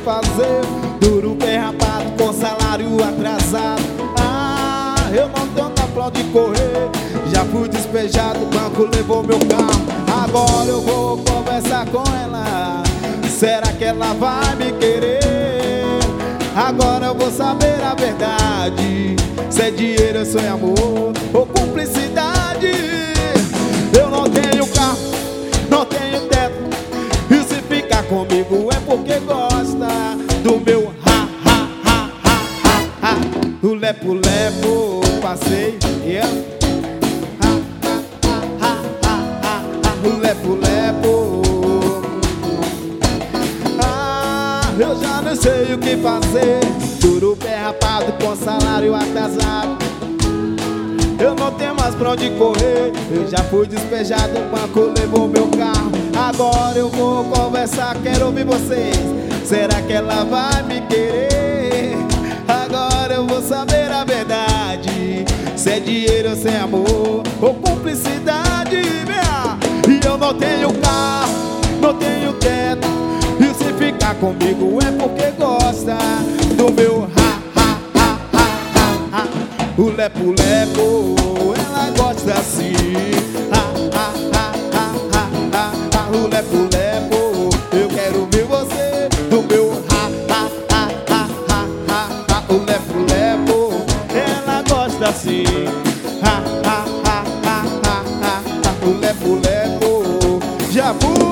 fazer. Duro bem rapado com salário atrasado. Ah, eu não tenho pra onde correr. Já fui despejado, o banco levou meu carro. Agora eu vou conversar com ela. Será que ela vai me querer? Agora eu vou saber a verdade. Se é dinheiro, se é amor ou cumplicidade. Eu não tenho carro, não tenho teto. E se ficar comigo é porque gosta do meu ha. O lepo-lepo, passei, yeah. O lepo-lepo. Eu já não sei o que fazer. Duro pé rapado com salário atrasado. Eu não tenho mais pra onde correr. Eu já fui despejado, o banco levou meu carro. Agora eu vou conversar, quero ouvir vocês. Será que ela vai me querer? Agora eu vou saber a verdade. Se é dinheiro, se é amor ou cumplicidade. E eu não tenho carro, não tenho teto. E se ficar comigo é porque gosta do meu ha. O lepo-lepo, ela gosta assim. O lepo-lepo, eu quero ver você do meu ha. O lepo-lepo, ela gosta assim. O lepo-lepo, já fui.